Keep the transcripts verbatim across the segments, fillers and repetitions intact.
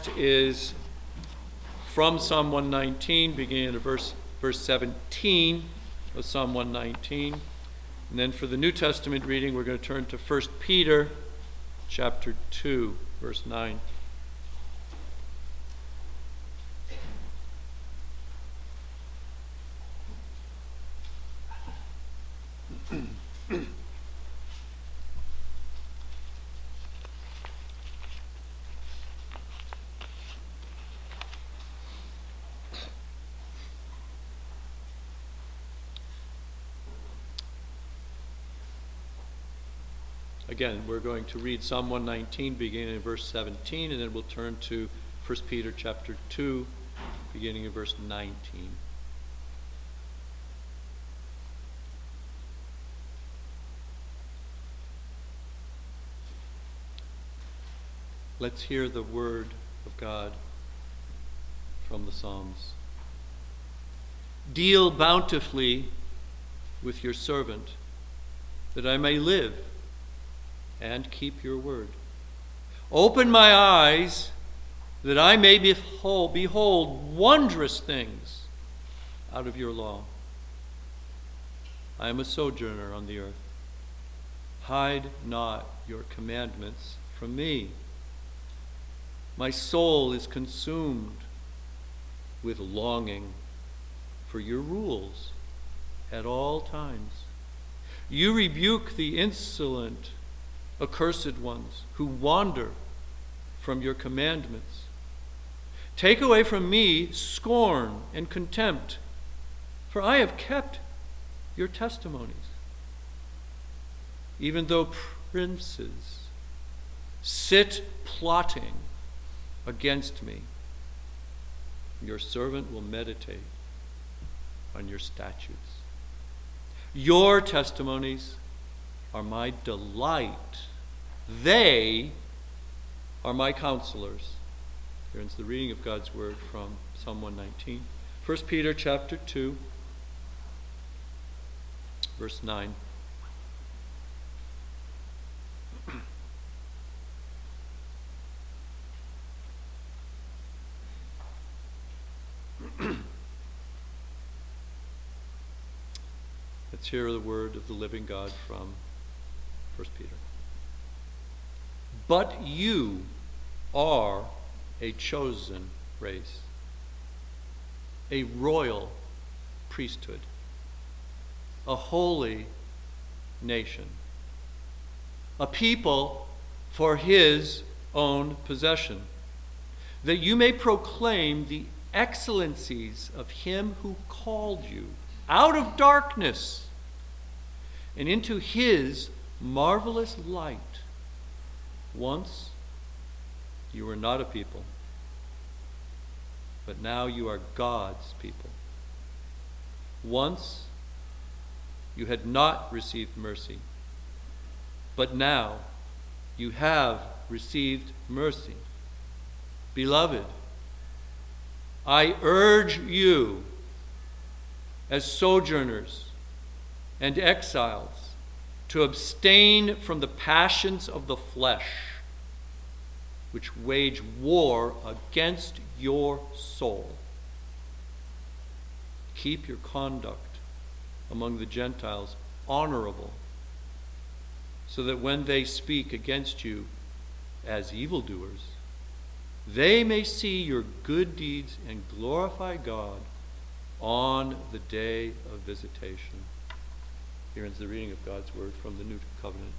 text is from Psalm one nineteen, beginning at verse, verse seventeen of Psalm one nineteen. And then for the New Testament reading, we're going to turn to First Peter chapter two, verse nine. Again, we're going to read Psalm one nineteen, beginning in verse seventeen, and then we'll turn to First Peter chapter two, beginning in verse nineteen. Let's hear the word of God from the Psalms. Deal bountifully with your servant, that I may live and keep your word. Open my eyes, that I may behold, behold wondrous things out of your law. I am a sojourner on the earth. Hide not your commandments from me. My soul is consumed with longing for your rules at all times. You rebuke the insolent, accursed ones who wander from your commandments. Take away from me scorn and contempt, for I have kept your testimonies. Even though princes sit plotting against me, your servant will meditate on your statutes. Your testimonies are my delight. They are my counselors. Here ends the reading of God's word from Psalm one nineteen. First Peter chapter two, verse nine. Let's hear the word of the living God from First Peter. But you are a chosen race, a royal priesthood, a holy nation, a people for his own possession, that you may proclaim the excellencies of him who called you out of darkness and into his marvelous light. Once you were not a people, but now you are God's people. Once you had not received mercy, but now you have received mercy. Beloved, I urge you as sojourners and exiles to abstain from the passions of the flesh, which wage war against your soul. Keep your conduct among the Gentiles honorable, so that when they speak against you as evildoers, they may see your good deeds and glorify God on the day of visitation. Here ends the reading of God's word from the New Covenant.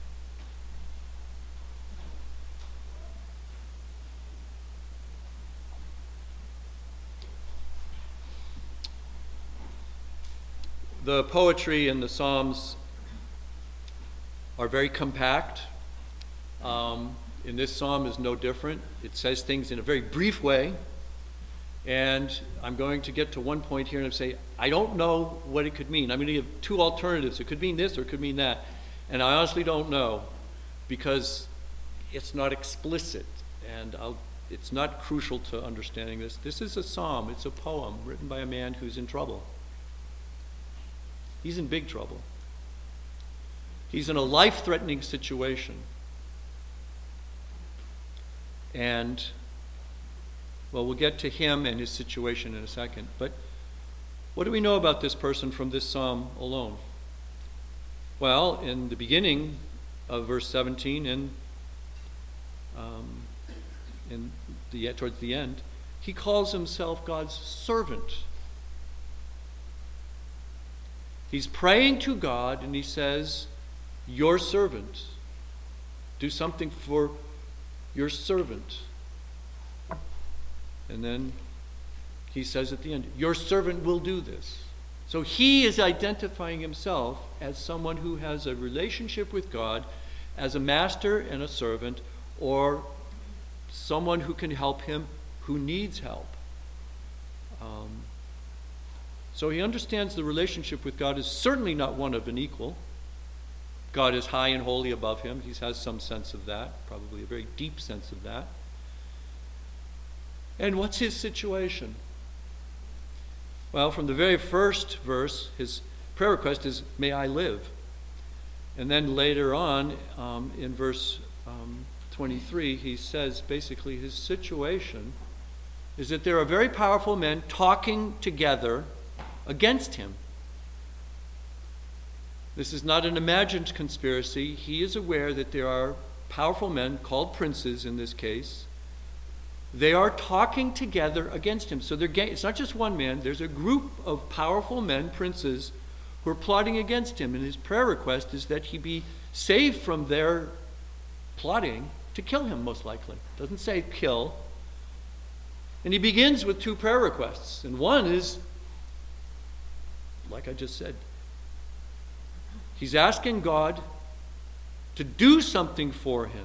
The poetry in the Psalms are very compact. Um, in this psalm is no different. It says things in a very brief way. And I'm going to get to one point here and say, I don't know what it could mean. I'm going to give two alternatives. It could mean this or it could mean that. And I honestly don't know, because it's not explicit. And I'll, it's not crucial to understanding this. This is a psalm. It's a poem written by a man who's in trouble. He's in big trouble. He's in a life-threatening situation. And Well, we'll get to him and his situation in a second. But what do we know about this person from this psalm alone? Well, in the beginning of verse seventeen and um, in the towards the end, he calls himself God's servant. He's praying to God and he says, your servant. Do something for your servant. And then he says at the end, your servant will do this. So he is identifying himself as someone who has a relationship with God as a master and a servant, or someone who can help him who needs help. Um, so he understands the relationship with God is certainly not one of an equal. God is high and holy above him. He has some sense of that, probably a very deep sense of that. And what's his situation? Well, from the very first verse, his prayer request is, may I live. And then later on, um, in verse um, twenty-three, he says basically his situation is that there are very powerful men talking together against him. This is not an imagined conspiracy. He is aware that there are powerful men, called princes in this case. They are talking together against him. So they're ga- it's not just one man. There's a group of powerful men, princes, who are plotting against him. And his prayer request is that he be saved from their plotting to kill him, most likely. It doesn't say kill. And he begins with two prayer requests. And one is, like I just said, he's asking God to do something for him,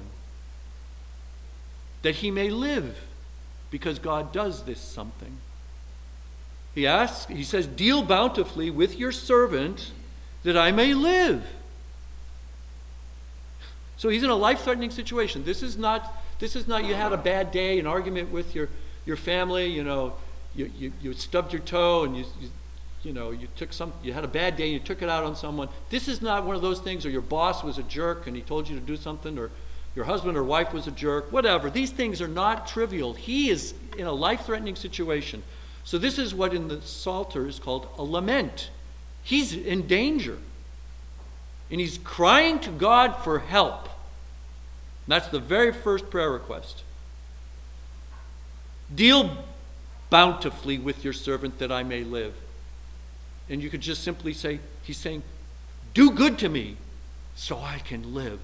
that he may live, because God does this something. He asks, he says, deal bountifully with your servant that I may live. So he's in a life-threatening situation. This is not, this is not you had a bad day, an argument with your, your family, you know, you, you, you stubbed your toe and you, you you know, you took some, you had a bad day and you took it out on someone. This is not one of those things, or your boss was a jerk and he told you to do something, or your husband or wife was a jerk, whatever. These things are not trivial. He is in a life-threatening situation. So this is what in the Psalter is called a lament. He's in danger. And he's crying to God for help. And that's the very first prayer request. Deal bountifully with your servant that I may live. And you could just simply say, he's saying, do good to me so I can live.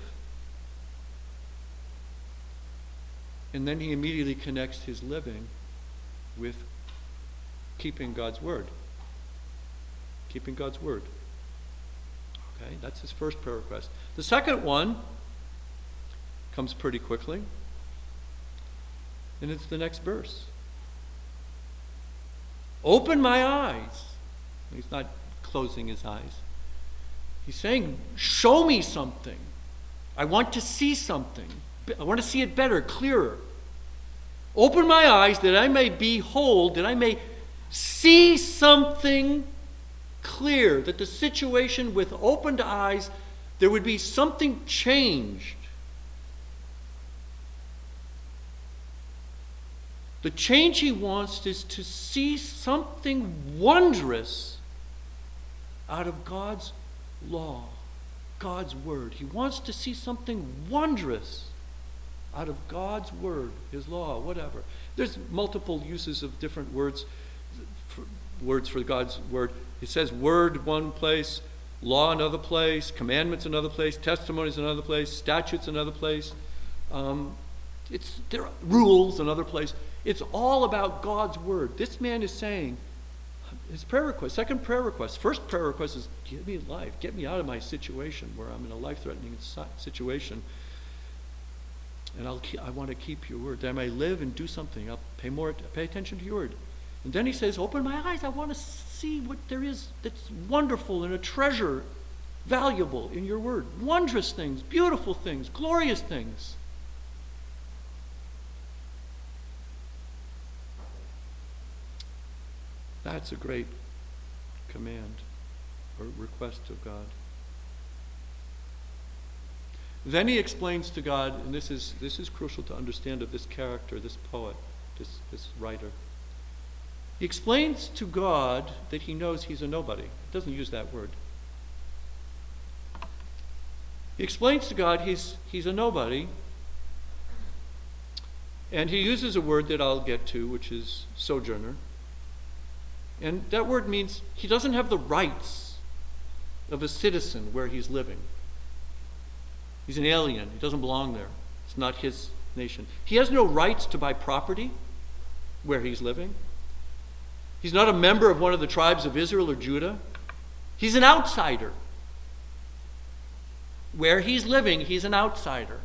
And then he immediately connects his living with keeping God's word. Keeping God's word. Okay, that's his first prayer request. The second one comes pretty quickly. And it's the next verse. Open my eyes. He's not closing his eyes. He's saying, show me something. I want to see something. I want to see it better, clearer. Open my eyes that I may behold, that I may see something clear, that the situation with opened eyes, there would be something changed. The change he wants is to see something wondrous out of God's law, God's word. He wants to see something wondrous out of God's word, his law, whatever. There's multiple uses of different words for, words for God's word. It says word one place, law another place, commandments another place, testimonies another place, statutes another place. Um, it's there are rules another place. It's all about God's word. This man is saying, his prayer request, second prayer request, first prayer request is, get me life, get me out of my situation where I'm in a life-threatening situation. And I'll keep, I want to keep your word, that I may live and do something. I'll pay more, pay attention to your word. And then he says, open my eyes. I want to see what there is that's wonderful and a treasure, valuable in your word. Wondrous things, beautiful things, glorious things. That's a great command or request of God. Then he explains to God, and this is this is crucial to understand of this character, this poet, this, this writer. He explains to God that he knows he's a nobody. He doesn't use that word. He explains to God he's, he's a nobody, and he uses a word that I'll get to, which is sojourner. And that word means he doesn't have the rights of a citizen where he's living. He's an alien. He doesn't belong there. It's not his nation. He has no rights to buy property where he's living. He's not a member of one of the tribes of Israel or Judah. He's an outsider. Where he's living, he's an outsider.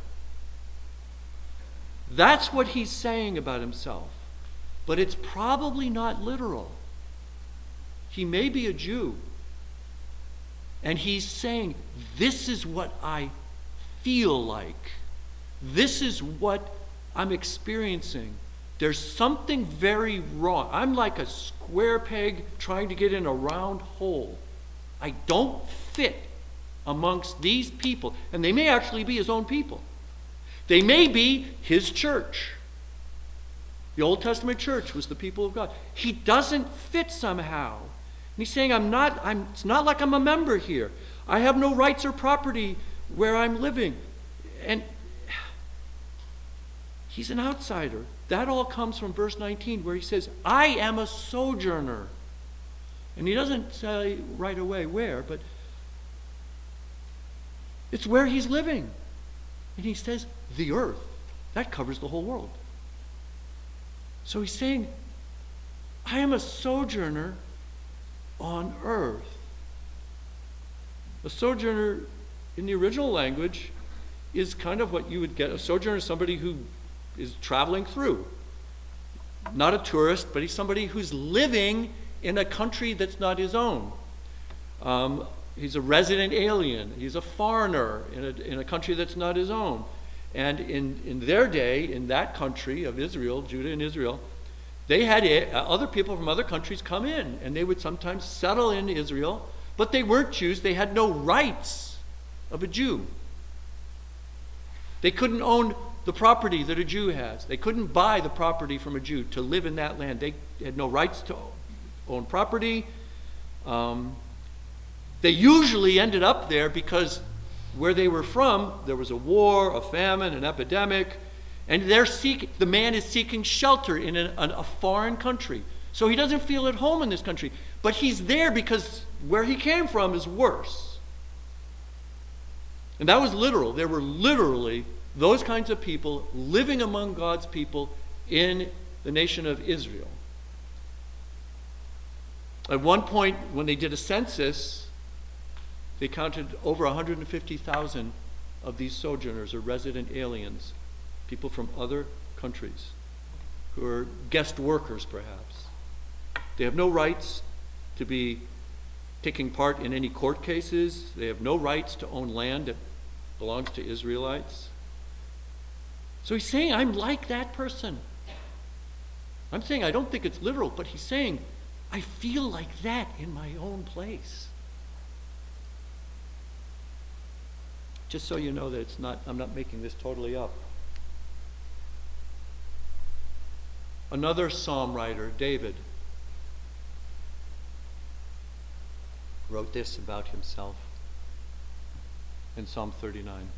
That's what he's saying about himself. But it's probably not literal. He may be a Jew. And he's saying, this is what I feel like. This is what I'm experiencing. There's something very wrong. I'm like a square peg trying to get in a round hole. I don't fit amongst these people. And they may actually be his own people. They may be his church. The Old Testament church was the people of God. He doesn't fit somehow. And he's saying, I'm not, I'm, it's not like I'm a member here. I have no rights or property where I'm living. And he's an outsider. That all comes from verse nineteen, where he says, I am a sojourner. And he doesn't say right away where, but it's where he's living. And he says, the earth. That covers the whole world. So he's saying, I am a sojourner on earth. A sojourner in the original language is kind of what you would get. A sojourner is somebody who is traveling through. Not a tourist, but he's somebody who's living in a country that's not his own. Um, he's a resident alien. He's a foreigner in a, in a country that's not his own. And in, in their day, in that country of Israel, Judah and Israel, they had a, other people from other countries come in, and they would sometimes settle in Israel, but they weren't Jews. They had no rights of a Jew. They couldn't own the property that a Jew has. They couldn't buy the property from a Jew to live in that land. They had no rights to own property. Um, they usually ended up there because where they were from, there was a war, a famine, an epidemic, and they're seeking, the man is seeking shelter in an, an, a foreign country. So he doesn't feel at home in this country. But he's there because where he came from is worse. And that was literal. There were literally those kinds of people living among God's people in the nation of Israel. At one point, when they did a census, they counted over one hundred fifty thousand of these sojourners or resident aliens, people from other countries who are guest workers, perhaps. They have no rights to be taking part in any court cases. They have no rights to own land that belongs to Israelites. So he's saying, I'm like that person. I'm saying I don't think it's literal, but he's saying, I feel like that in my own place. Just so you know that it's not, I'm not making this totally up. Another psalm writer, David, wrote this about himself in Psalm thirty-nine,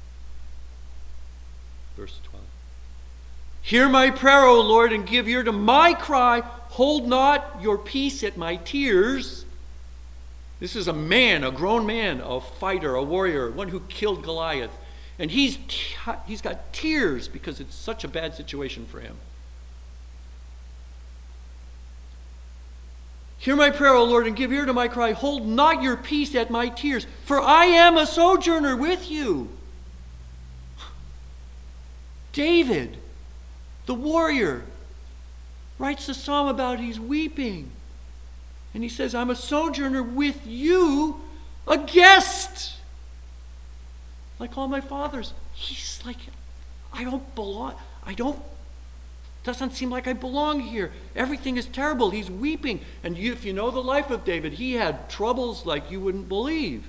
verse twelve. Hear my prayer, O Lord, and give ear to my cry. Hold not your peace at my tears. This is a man, a grown man, a fighter, a warrior, one who killed Goliath. And he's, he's got tears because it's such a bad situation for him. Hear my prayer, O Lord, and give ear to my cry. Hold not your peace at my tears, for I am a sojourner with you. David, the warrior, writes a psalm about he's weeping. And he says, I'm a sojourner with you, a guest. Like all my fathers. He's like, I don't belong. I don't, doesn't seem like I belong here. Everything is terrible. He's weeping. And you, if you know the life of David, he had troubles like you wouldn't believe.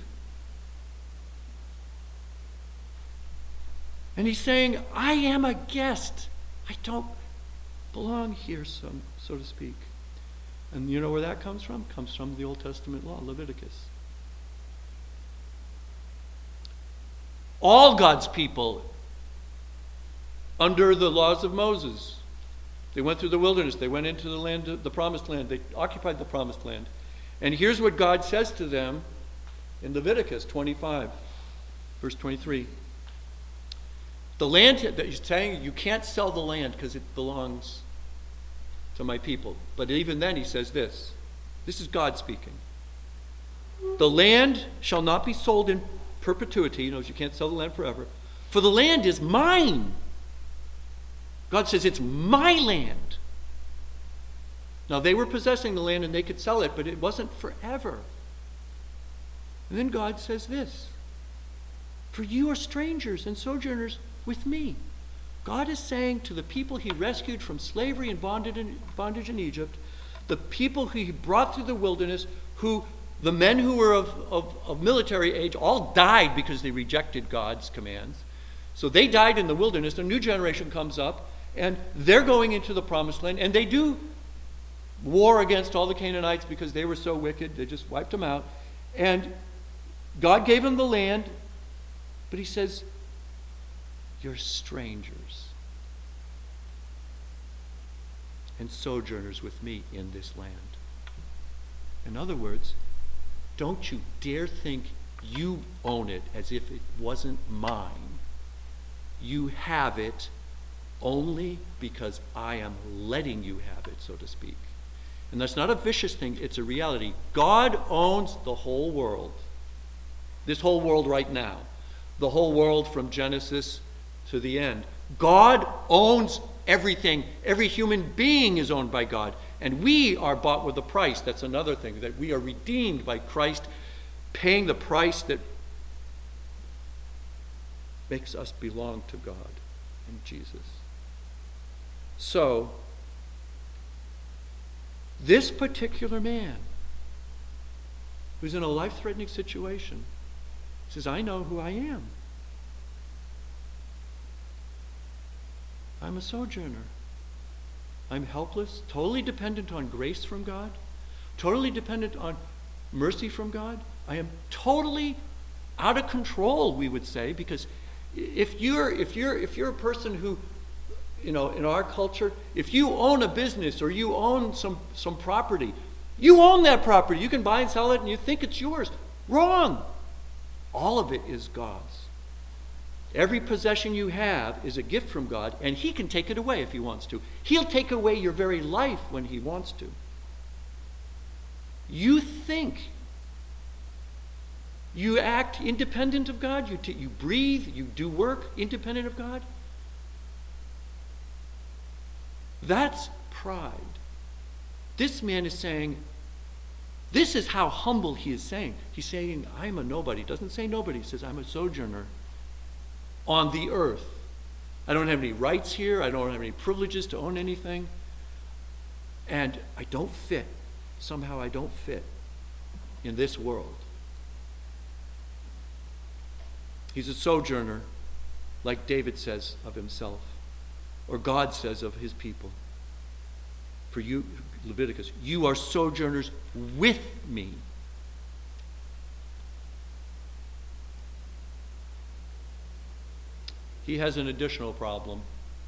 And he's saying, I am a guest. I don't belong here, so, so to speak. And you know where that comes from? It comes from the Old Testament law, Leviticus. All God's people, under the laws of Moses, they went through the wilderness, they went into the land, the promised land, they occupied the promised land. And here's what God says to them in Leviticus twenty-five, verse twenty-three. The land that he's saying, you can't sell the land because it belongs to my people. But even then he says this. This is God speaking. The land shall not be sold in perpetuity. You know, you can't sell the land forever. For the land is mine. God says it's my land. Now they were possessing the land and they could sell it, but it wasn't forever. And then God says this. For you are strangers and sojourners with me. God is saying to the people he rescued from slavery and bondage in, bondage in Egypt, the people who he brought through the wilderness, who the men who were of, of, of military age all died because they rejected God's commands. So they died in the wilderness. A new generation comes up, and they're going into the promised land, and they do war against all the Canaanites because they were so wicked. They just wiped them out. And God gave them the land, but he says, you're strangers and sojourners with me in this land. In other words, don't you dare think you own it as if it wasn't mine. You have it only because I am letting you have it, so to speak. And that's not a vicious thing, it's a reality. God owns the whole world. This whole world right now. The whole world from Genesis to the end. God owns everything. Every human being is owned by God. And we are bought with a price. That's another thing, that we are redeemed by Christ paying the price that makes us belong to God in Jesus. So, this particular man who's in a life-threatening situation says, I know who I am. I'm a sojourner. I'm helpless, totally dependent on grace from God, totally dependent on mercy from God. I am totally out of control, we would say, because if you're if you're if you're a person who, you know, in our culture, if you own a business or you own some some property, you own that property. You can buy and sell it and you think it's yours. Wrong. All of it is God's. Every possession you have is a gift from God, and he can take it away if he wants to. He'll take away your very life when he wants to. You think you act independent of God, you, t- you breathe, you do work independent of God. That's pride. This man is saying, this is how humble he is saying. He's saying, I'm a nobody. He doesn't say nobody. He says, I'm a sojourner on the earth. I don't have any rights here. I don't have any privileges to own anything. And I don't fit. Somehow I don't fit in this world. He's a sojourner, like David says of himself, or God says of his people. For you, Leviticus, you are sojourners with me. He has an additional problem.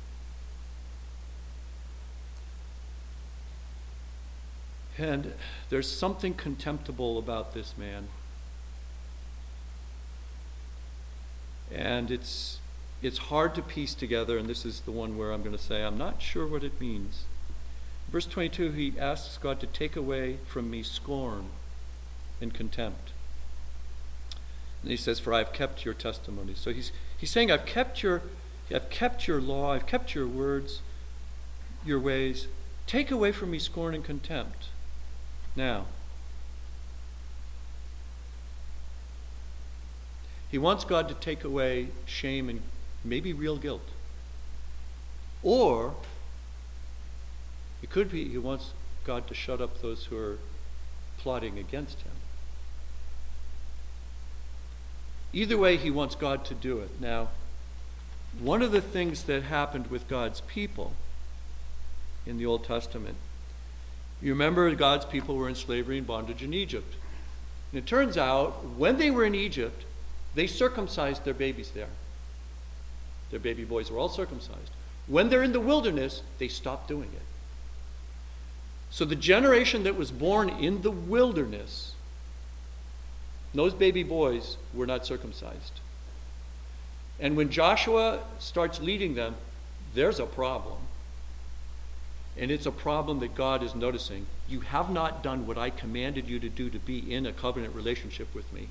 And there's something contemptible about this man. And it's it's hard to piece together, and this is the one where I'm going to say, I'm not sure what it means. Verse twenty-two, he asks God to take away from me scorn and contempt. And he says, for I have kept your testimony. So he's he's saying, I've kept your I've kept your law, I've kept your words, your ways. Take away from me scorn and contempt. Now, he wants God to take away shame and maybe real guilt. Or it could be he wants God to shut up those who are plotting against him. Either way, he wants God to do it. Now, one of the things that happened with God's people in the Old Testament. You remember God's people were in slavery and bondage in Egypt. And it turns out, when they were in Egypt, they circumcised their babies there. Their baby boys were all circumcised. When they're in the wilderness, they stopped doing it. So the generation that was born in the wilderness, those baby boys were not circumcised. And when Joshua starts leading them, there's a problem. And it's a problem that God is noticing. You have not done what I commanded you to do to be in a covenant relationship with me.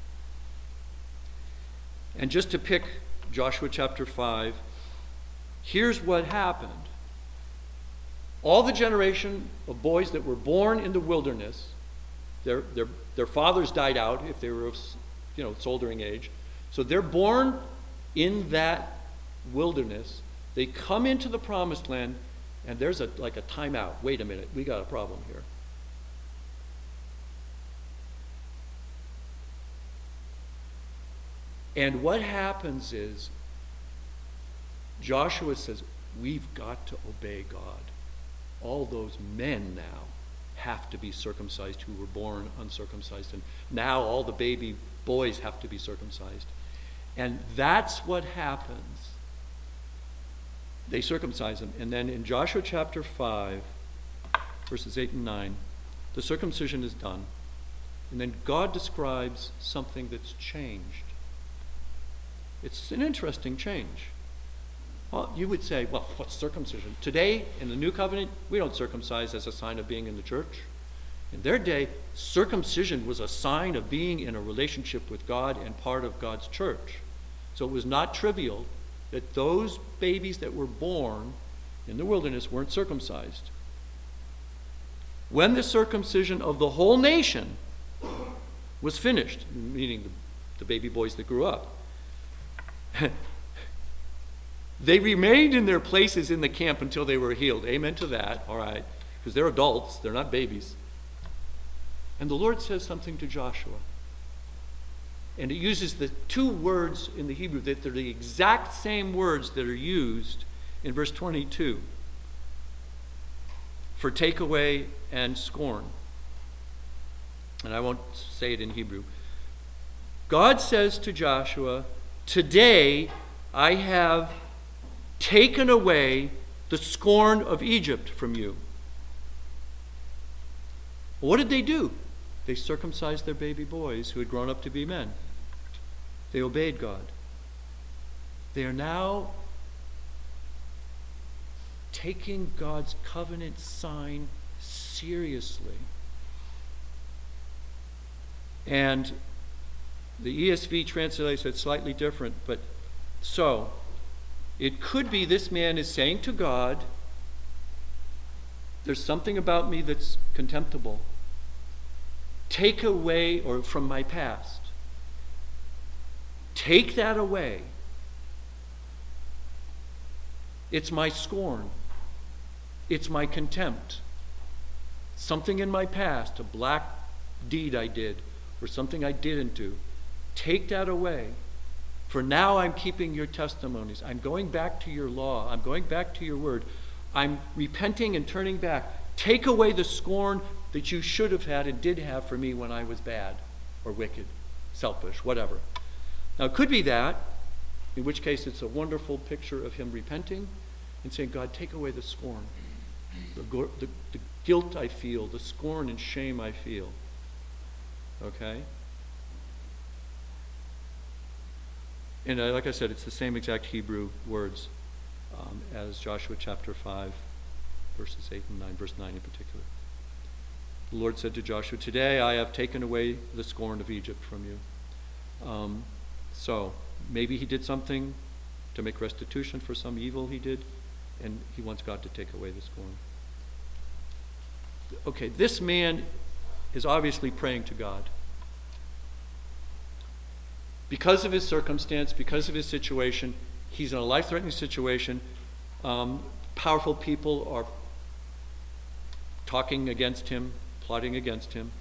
And just to pick Joshua chapter five, here's what happened. All the generation of boys that were born in the wilderness, their, their, their fathers died out if they were of, you know, soldering age. So they're born in that wilderness. They come into the promised land, and there's a like a timeout. Wait a minute, we got a problem here. And what happens is, Joshua says, we've got to obey God. All those men now have to be circumcised who were born uncircumcised. And now all the baby boys have to be circumcised. And that's what happens. They circumcise them. And then in Joshua chapter five, verses eight and nine, the circumcision is done. And then God describes something that's changed. It's an interesting change. Well, you would say, well, what's circumcision? Today, in the New Covenant, we don't circumcise as a sign of being in the church. In their day, circumcision was a sign of being in a relationship with God and part of God's church. So it was not trivial that those babies that were born in the wilderness weren't circumcised. When the circumcision of the whole nation was finished, meaning the, the baby boys that grew up, they remained in their places in the camp until they were healed. Amen to that, all right, because they're adults, they're not babies. And the Lord says something to Joshua. And it uses the two words in the Hebrew that they're the exact same words that are used in verse twenty-two for takeaway and scorn. And I won't say it in Hebrew. God says to Joshua, today I have taken away the scorn of Egypt from you. What did they do? They circumcised their baby boys who had grown up to be men. They obeyed God. They are now taking God's covenant sign seriously. And the E S V translates it slightly different, but so it could be this man is saying to God, there's something about me that's contemptible. Take away, or from my past. Take that away. It's my scorn. It's my contempt. Something in my past, a black deed I did, or something I didn't do. Take that away. For now I'm keeping your testimonies. I'm going back to your law. I'm going back to your word. I'm repenting and turning back. Take away the scorn that you should have had and did have for me when I was bad or wicked, selfish, whatever. Now it could be that, in which case it's a wonderful picture of him repenting and saying, God, take away the scorn, the, the, the guilt I feel, the scorn and shame I feel. Okay? And uh, like I said, it's the same exact Hebrew words um, as Joshua chapter five, verses eight and nine, verse nine in particular. The Lord said to Joshua, today I have taken away the scorn of Egypt from you. Um, so maybe he did something to make restitution for some evil he did, and he wants God to take away the scorn. Okay, this man is obviously praying to God. Because of his circumstance, because of his situation, he's in a life-threatening situation. Um, powerful people are talking against him, plotting against him.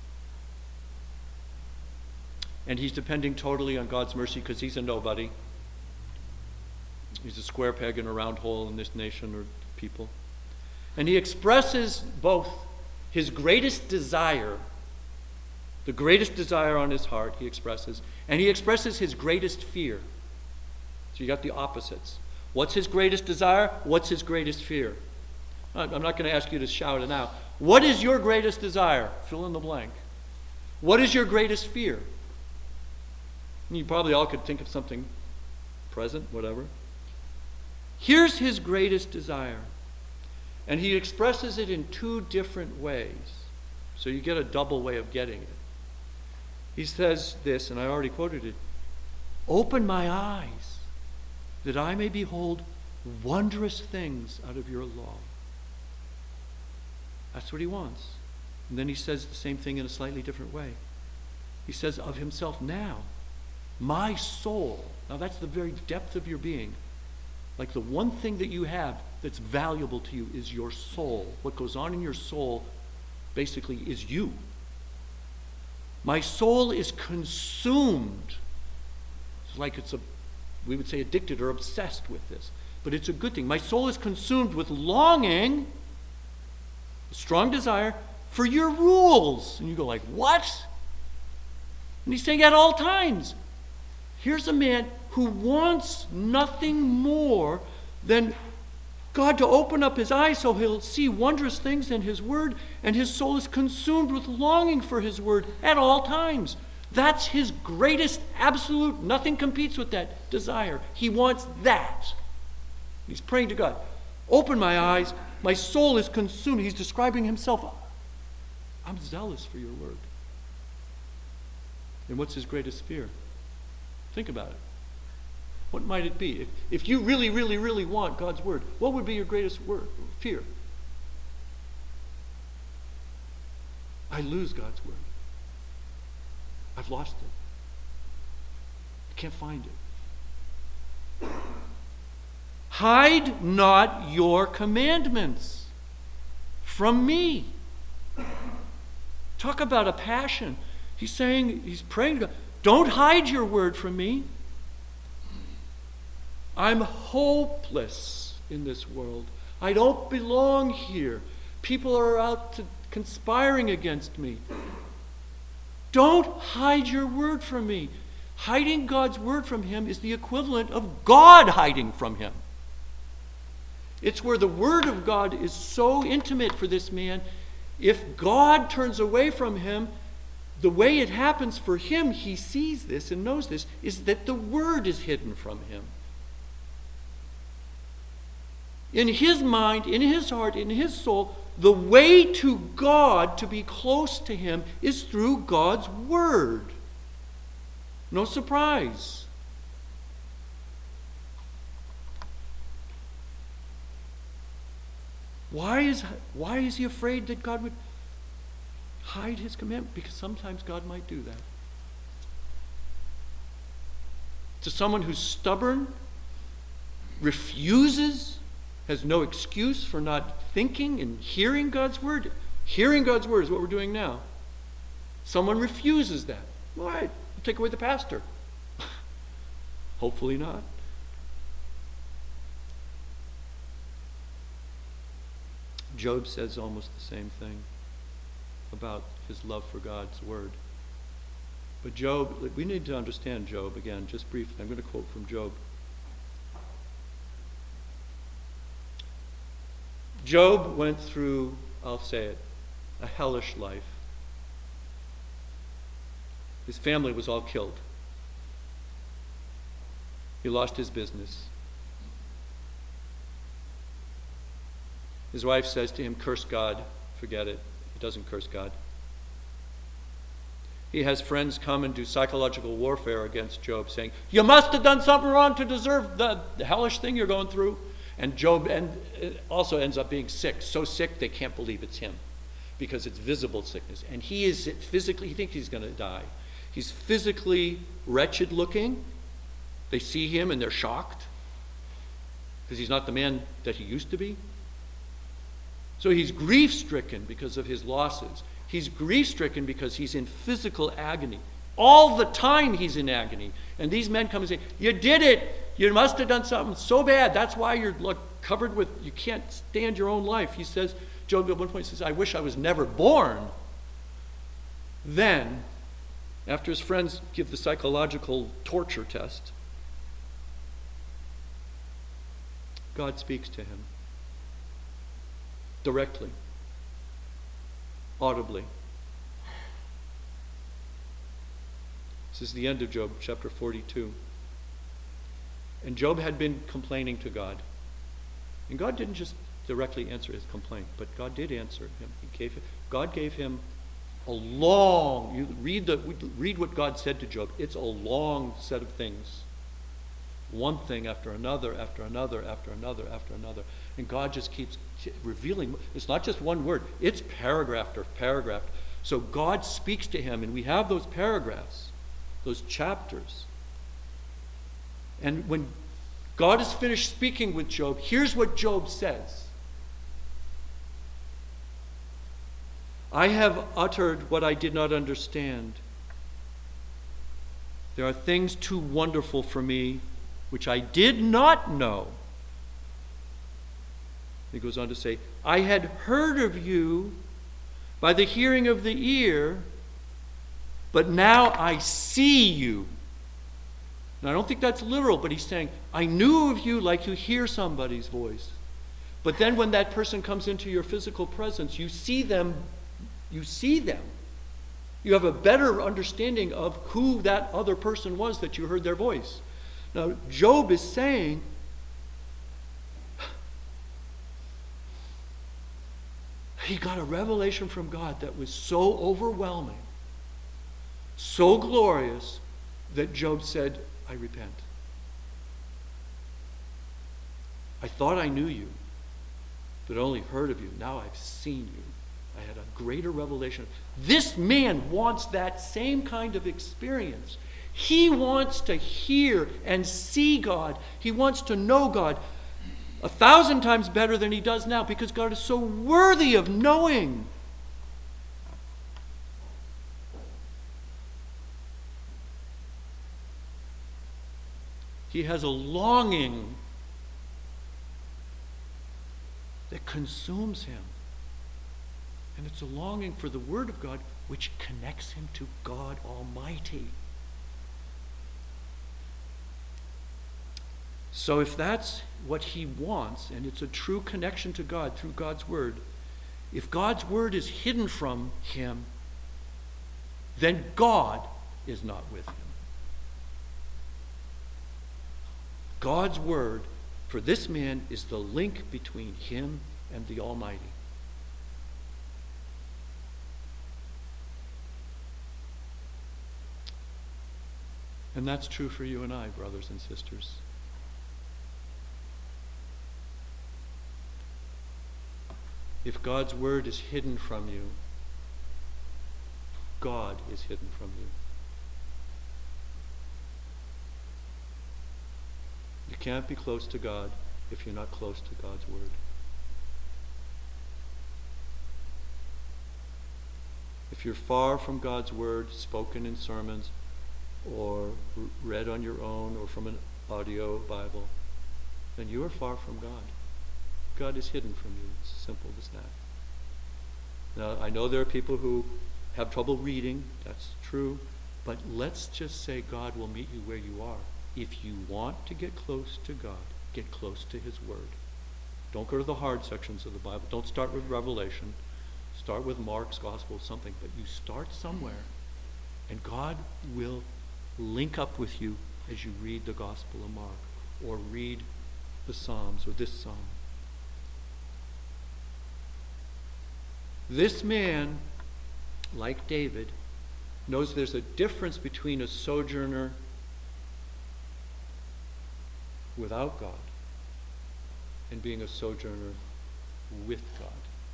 And he's depending totally on God's mercy because he's a nobody. He's a square peg in a round hole in this nation or people. And he expresses both his greatest desire, the greatest desire on his heart, he expresses, and he expresses his greatest fear. So you got the opposites. What's his greatest desire? What's his greatest fear? I'm not going to ask you to shout it out. What is your greatest desire? Fill in the blank. What is your greatest fear? And you probably all could think of something present, whatever. Here's his greatest desire. And he expresses it in two different ways. So you get a double way of getting it. He says this, and I already quoted it. Open my eyes, that I may behold wondrous things out of your law. That's what he wants. And then he says the same thing in a slightly different way. He says of himself now, my soul. Now that's the very depth of your being. Like the one thing that you have that's valuable to you is your soul. What goes on in your soul basically is you. My soul is consumed. It's like it's a, we would say addicted or obsessed with this. But it's a good thing. My soul is consumed with longing, a strong desire for your rules. And you go like, what? And he's saying at all times. Here's a man who wants nothing more than God to open up his eyes so he'll see wondrous things in his word, and his soul is consumed with longing for his word at all times. That's his greatest absolute, nothing competes with that desire. He wants that. He's praying to God, open my eyes, my soul is consumed. He's describing himself, I'm zealous for your word. And what's his greatest fear? Think about it. What might it be? If, if you really, really, really want God's word, what would be your greatest word, fear? I lose God's word. I've lost it. I can't find it. Hide not your commandments from me. Talk about a passion. He's saying, he's praying to God, don't hide your word from me. I'm hopeless in this world. I don't belong here. People are out to conspiring against me. Don't hide your word from me. Hiding God's word from him is the equivalent of God hiding from him. It's where the word of God is so intimate for this man. If God turns away from him, the way it happens for him, he sees this and knows this, is that the word is hidden from him. In his mind, in his heart, in his soul, the way to God, to be close to him, is through God's word. No surprise. Why is, why is he afraid that God would hide his commandment? Because sometimes God might do that. To someone who's stubborn, refuses, has no excuse for not thinking and hearing God's word. Hearing God's word is what we're doing now. Someone refuses that. All right, we'll take away the pastor. Hopefully not. Job says almost the same thing about his love for God's word. But Job, we need to understand Job again, just briefly. I'm going to quote from Job. Job went through, I'll say it, a hellish life. His family was all killed. He lost his business. His wife says to him, curse God. Forget it. He doesn't curse God. He has friends come and do psychological warfare against Job, saying, you must have done something wrong to deserve the, the hellish thing you're going through. And Job end, also ends up being sick, so sick they can't believe it's him because it's visible sickness. And he is physically, he thinks he's going to die. He's physically wretched looking. They see him and they're shocked because he's not the man that he used to be. So he's grief-stricken because of his losses. He's grief-stricken because he's in physical agony. All the time he's in agony. And these men come and say, you did it. You must have done something so bad. That's why you're look covered with, you can't stand your own life. He says, Job at one point says, I wish I was never born. Then, after his friends give the psychological torture test, God speaks to him directly, audibly. This is the end of Job, chapter forty-two. And Job had been complaining to God. And God didn't just directly answer his complaint, but God did answer him. He gave him, God gave him a long, you read the read what God said to Job. It's a long set of things. One thing after another, after another, after another, after another. And God just keeps revealing. It's not just one word. It's paragraph after paragraph. So God speaks to him, and we have those paragraphs, those chapters. And when God is finished speaking with Job, here's what Job says. I have uttered what I did not understand. There are things too wonderful for me which I did not know. He goes on to say, I had heard of you by the hearing of the ear, but now I see you. Now, I don't think that's literal, but he's saying, I knew of you like you hear somebody's voice. But then when that person comes into your physical presence, you see them, you see them. You have a better understanding of who that other person was that you heard their voice. Now, Job is saying, he got a revelation from God that was so overwhelming, so glorious, that Job said, I repent. I thought I knew you, but only heard of you. Now I've seen you. I had a greater revelation. This man wants that same kind of experience. He wants to hear and see God. He wants to know God a thousand times better than he does now, because God is so worthy of knowing. He has a longing that consumes him. And it's a longing for the Word of God, which connects him to God Almighty. So if that's what he wants, and it's a true connection to God through God's Word, if God's Word is hidden from him, then God is not with him. God's Word for this man is the link between him and the Almighty. And that's true for you and I, brothers and sisters. If God's Word is hidden from you, God is hidden from you. You can't be close to God if you're not close to God's Word. If you're far from God's Word, spoken in sermons, or read on your own, or from an audio Bible, then you are far from God. God is hidden from you. It's as simple as that. Now, I know there are people who have trouble reading. That's true. But let's just say God will meet you where you are. If you want to get close to God, get close to His Word. Don't go to the hard sections of the Bible. Don't start with Revelation. Start with Mark's Gospel, something. But you start somewhere, and God will link up with you as you read the Gospel of Mark, or read the Psalms, or this Psalm. This man, like David, knows there's a difference between a sojourner without God and being a sojourner with God.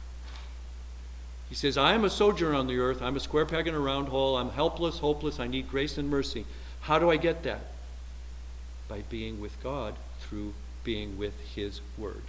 He says, I am a sojourner on the earth. I'm a square peg in a round hole. I'm helpless, hopeless. I need grace and mercy. How do I get that? By being with God through being with His Word.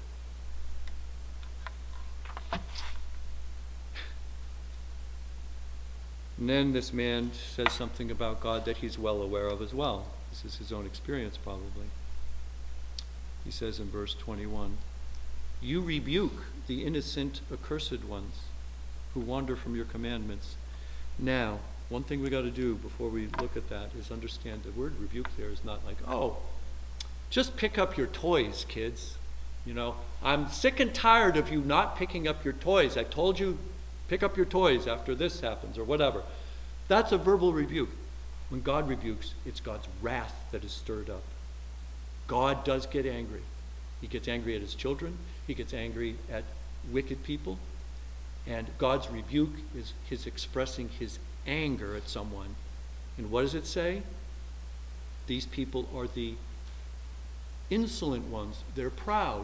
And then this man says something about God that he's well aware of as well. This is his own experience, probably. He says in verse twenty-one, You rebuke the innocent, accursed ones who wander from your commandments. Now, one thing we got to do before we look at that is understand the word rebuke there is not like, oh, just pick up your toys, kids. You know, I'm sick and tired of you not picking up your toys. I told you, pick up your toys after this happens or whatever. That's a verbal rebuke. When God rebukes, it's God's wrath that is stirred up. God does get angry. He gets angry at his children. He gets angry at wicked people. And God's rebuke is his expressing his anger at someone. And what does it say? These people are the insolent ones. They're proud.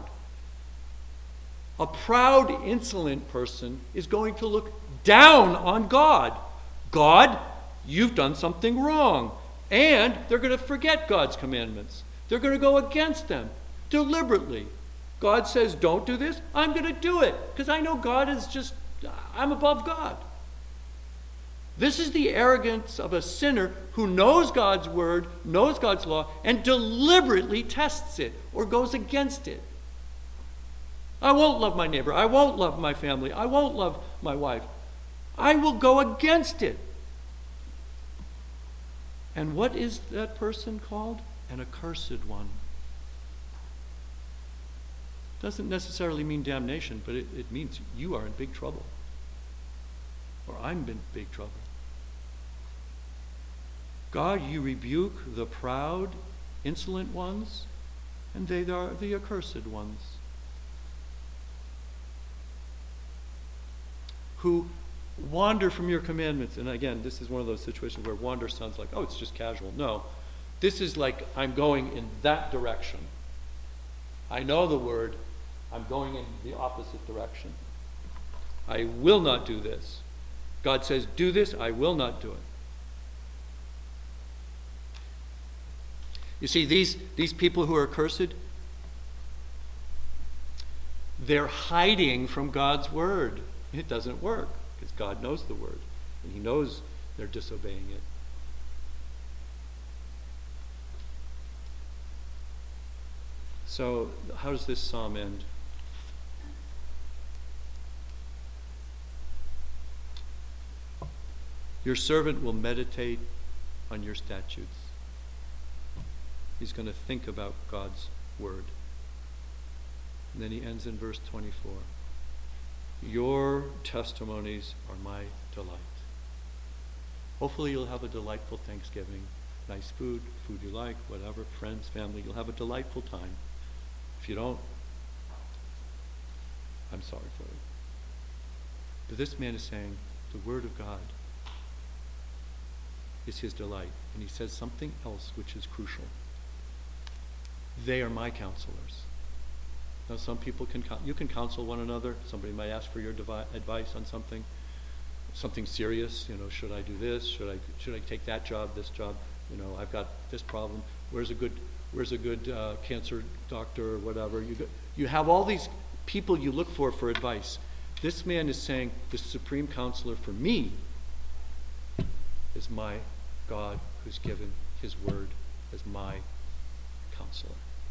A proud, insolent person is going to look down on God. God, you've done something wrong. And they're going to forget God's commandments. They're going to go against them deliberately. God says, don't do this. I'm going to do it because I know God is just, I'm above God. This is the arrogance of a sinner who knows God's word, knows God's law, and deliberately tests it or goes against it. I won't love my neighbor. I won't love my family. I won't love my wife. I will go against it. And what is that person called? An accursed one. Doesn't necessarily mean damnation, but it, it means you are in big trouble. Or I'm in big trouble. God, you rebuke the proud, insolent ones, and they are the accursed ones. Who wander from your commandments. And again, this is one of those situations where wander sounds like, oh, it's just casual. No. This is like I'm going in that direction. I know the word. I'm going in the opposite direction. I will not do this. God says, do this. I will not do it. You see, these, these people who are cursed, they're hiding from God's word. It doesn't work because God knows the word and he knows they're disobeying it. So how does this psalm end? Your servant will meditate on your statutes. He's going to think about God's word. And then he ends in verse twenty-four. Your testimonies are my delight. Hopefully you'll have a delightful Thanksgiving. Nice food, food you like, whatever, friends, family. You'll have a delightful time. If you don't, I'm sorry for you. But this man is saying the word of God is his delight. And he says something else which is crucial. They are my counselors. Now some people can, you can counsel one another. Somebody might ask for your devi- advice on something, something serious. You know, should I do this? Should I, should I take that job, this job? You know, I've got this problem. Where's a good, where's a good uh, cancer doctor or whatever? You, go, you have all these people you look for for advice. This man is saying the supreme counselor for me is my God who's given his word as my counselor.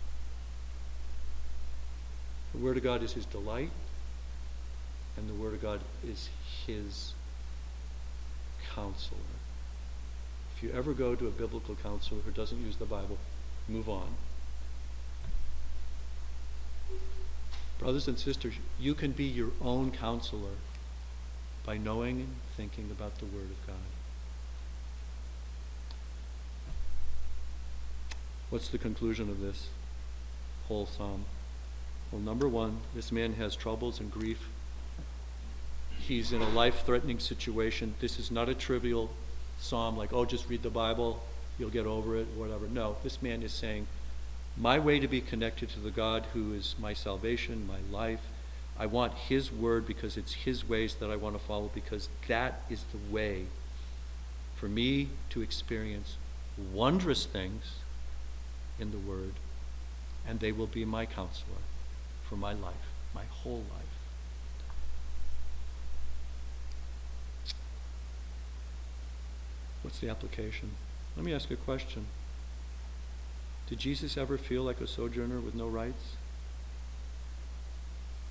The word of God is his delight, and the word of God is his counselor. If you ever go to a biblical counselor who doesn't use the Bible, move on. Brothers and sisters, you can be your own counselor by knowing and thinking about the word of God. What's the conclusion of this whole psalm? Well, number one, this man has troubles and grief. He's in a life-threatening situation. This is not a trivial psalm like, oh, just read the Bible, you'll get over it, or whatever. No, this man is saying, my way to be connected to the God who is my salvation, my life, I want his word because it's his ways that I want to follow, because that is the way for me to experience wondrous things in the word, and they will be my counselor for my life, my whole life. What's the application? Let me ask you a question. Did Jesus ever feel like a sojourner with no rights?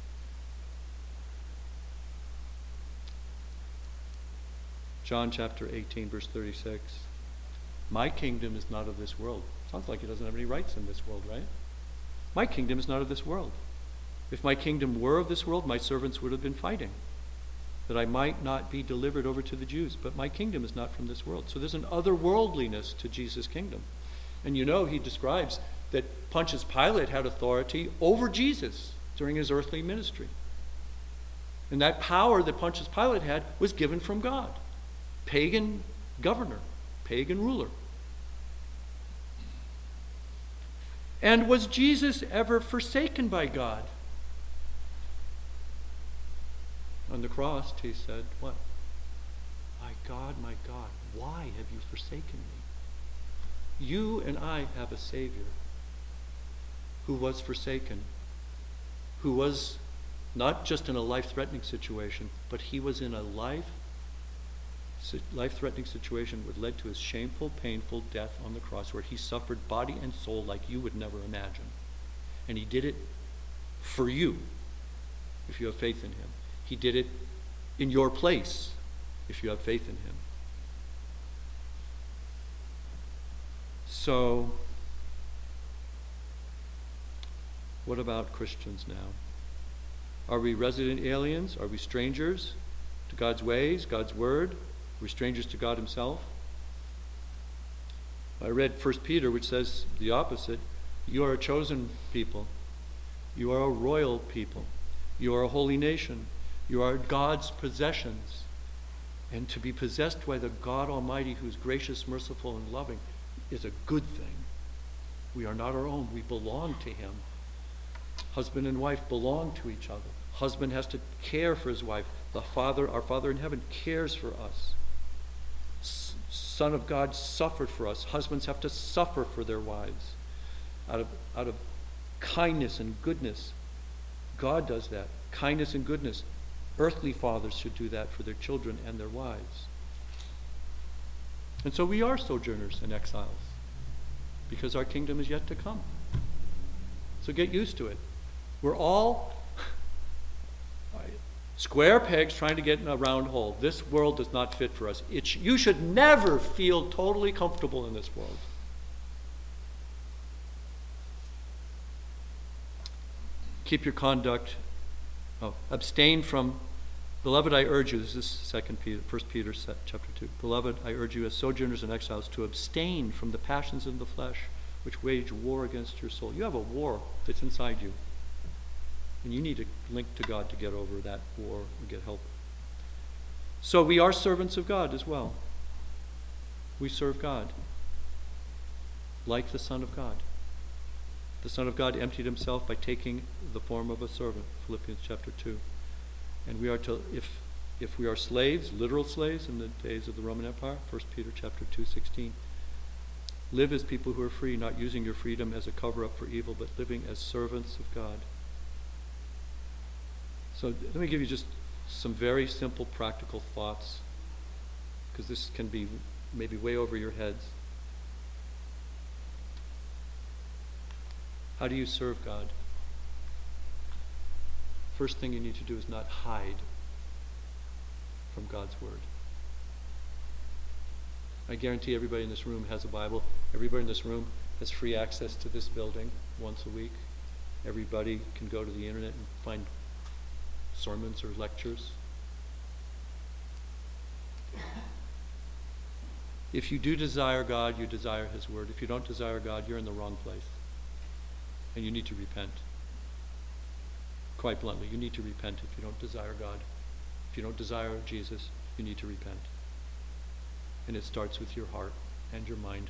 John chapter eighteen, verse thirty-six. My kingdom is not of this world. Sounds like he doesn't have any rights in this world, right? My kingdom is not of this world. If my kingdom were of this world, my servants would have been fighting, that I might not be delivered over to the Jews. But my kingdom is not from this world. So there's an otherworldliness to Jesus' kingdom. And you know, he describes that Pontius Pilate had authority over Jesus during his earthly ministry. And that power that Pontius Pilate had was given from God. Pagan governor, pagan ruler. And was Jesus ever forsaken by God? On the cross, he said, what? My God, my God, why have you forsaken me? You and I have a Savior who was forsaken, who was not just in a life-threatening situation, but he was in a life, life-threatening situation that led to his shameful, painful death on the cross, where he suffered body and soul like you would never imagine. And he did it for you, if you have faith in him. He did it in your place, if you have faith in him. So, what about Christians now? Are we resident aliens? Are we strangers to God's ways, God's word? Are we strangers to God himself? I read First Peter, which says the opposite. You are a chosen people. You are a royal people. You are a holy nation. You are God's possessions. And to be possessed by the God Almighty, who is gracious, merciful, and loving, is a good thing. We are not our own. We belong to him. Husband and wife belong to each other. Husband has to care for his wife. The Father, our Father in heaven, cares for us. S- Son of God suffered for us. Husbands have to suffer for their wives. Out of, out of kindness and goodness, God does that. Kindness and goodness. Earthly fathers should do that for their children and their wives. And so we are sojourners and exiles, because our kingdom is yet to come. So get used to it. We're all square pegs trying to get in a round hole. This world does not fit for us. It sh- you should never feel totally comfortable in this world. Keep your conduct. Oh, abstain from, beloved, I urge you, this is Second Peter, First Peter chapter two. Beloved, I urge you as sojourners and exiles to abstain from the passions of the flesh, which wage war against your soul. You have a war that's inside you. And you need to link to God to get over that war and get help. So we are servants of God as well. We serve God like the Son of God. The Son of God emptied himself by taking the form of a servant, Philippians chapter two. And we are to, if if we are slaves, literal slaves in the days of the Roman Empire, First Peter chapter two, sixteen, live as people who are free, not using your freedom as a cover-up for evil, but living as servants of God. So let me give you just some very simple, practical thoughts, because this can be maybe way over your heads. How do you serve God? First thing you need to do is not hide from God's word. I guarantee everybody in this room has a Bible. Everybody in this room has free access to this building once a week. Everybody can go to the internet and find sermons or lectures. If you do desire God, you desire his word. If you don't desire God, you're in the wrong place. And you need to repent. Quite bluntly, you need to repent if you don't desire God. If you don't desire Jesus, you need to repent. And it starts with your heart and your mind.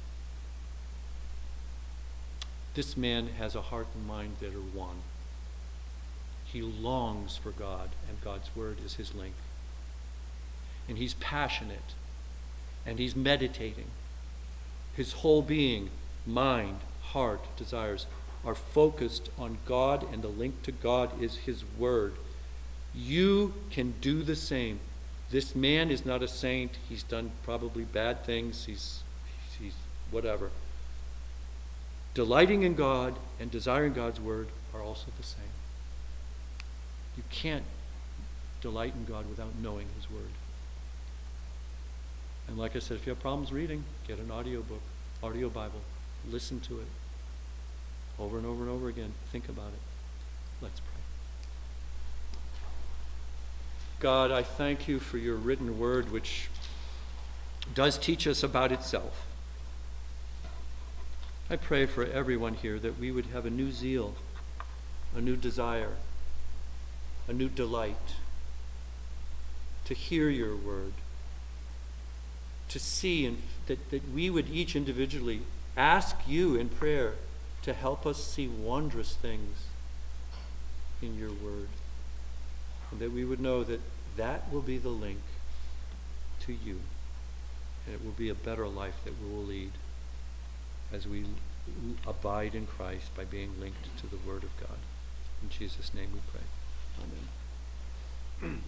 This man has a heart and mind that are one. He longs for God, and God's word is his link. And he's passionate, and he's meditating. His whole being, mind, heart, desires, are focused on God, and the link to God is his word. You can do the same. This man is not a saint. He's done probably bad things. He's, he's whatever. Delighting in God and desiring God's word are also the same. You can't delight in God without knowing his word. And like I said, if you have problems reading, get an audio book, audio Bible. Listen to it over and over and over again. Think about it. Let's pray. God, I thank you for your written word, which does teach us about itself. I pray for everyone here that we would have a new zeal, a new desire, a new delight to hear your word, to see, and that, that we would each individually ask you in prayer to help us see wondrous things in your word. And that we would know that that will be the link to you. And it will be a better life that we will lead as we abide in Christ by being linked to the word of God. In Jesus' name we pray. Amen.